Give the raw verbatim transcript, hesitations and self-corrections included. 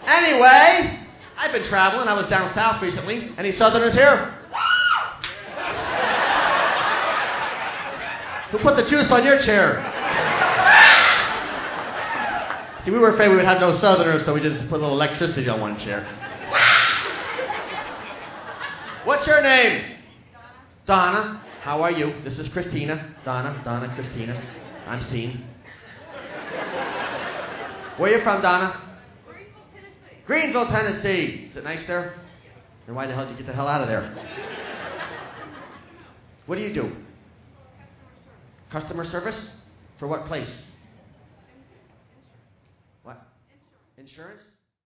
Anyway, I've been traveling. I was down south recently. Any Southerners here? Who put the juice on your chair? See, we were afraid we would have no Southerners, so we just put a little electricity on one chair. What's your name? Donna. How are you? This is Christina. Donna, Donna, Christina. I'm Scene. Where are you from, Donna? Greenville, Tennessee. Greenville, Tennessee. Is it nice there? Then why the hell did you get the hell out of there? What do you do? Customer service? For what place? What? Insurance?